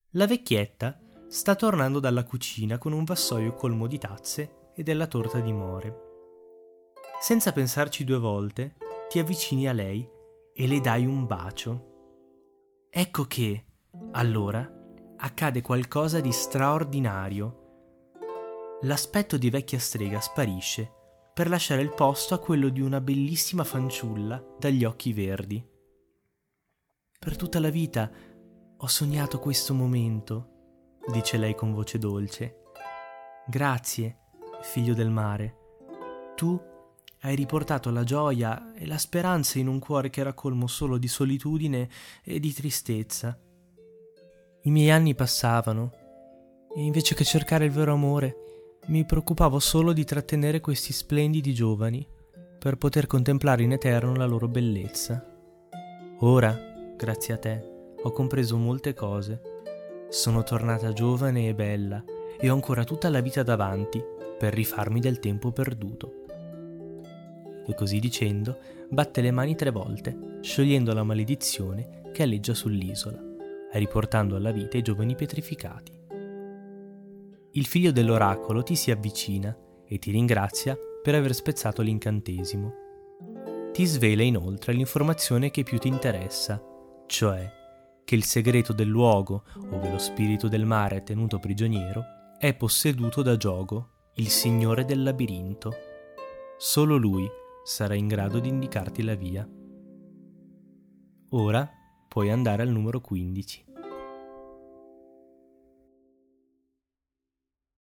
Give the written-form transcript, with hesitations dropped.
La vecchietta sta tornando dalla cucina con un vassoio colmo di tazze e della torta di more. Senza pensarci due volte, ti avvicini a lei e le dai un bacio. Ecco che, allora, accade qualcosa di straordinario. L'aspetto di vecchia strega sparisce per lasciare il posto a quello di una bellissima fanciulla dagli occhi verdi. Per tutta la vita ho sognato questo momento, dice lei con voce dolce. Grazie, figlio del mare. Tu hai riportato la gioia e la speranza in un cuore che era colmo solo di solitudine e di tristezza. I miei anni passavano e invece che cercare il vero amore mi preoccupavo solo di trattenere questi splendidi giovani per poter contemplare in eterno la loro bellezza. Ora, grazie a te, ho compreso molte cose. Sono tornata giovane e bella e ho ancora tutta la vita davanti per rifarmi del tempo perduto. E così dicendo, batte le mani 3 volte, sciogliendo la maledizione che alleggia sull'isola e riportando alla vita i giovani pietrificati. Il figlio dell'oracolo ti si avvicina e ti ringrazia per aver spezzato l'incantesimo. Ti svela inoltre l'informazione che più ti interessa, cioè che il segreto del luogo ove lo spirito del mare è tenuto prigioniero è posseduto da Giogo, il signore del labirinto. Solo lui sarà in grado di indicarti la via. Ora puoi andare al numero 15.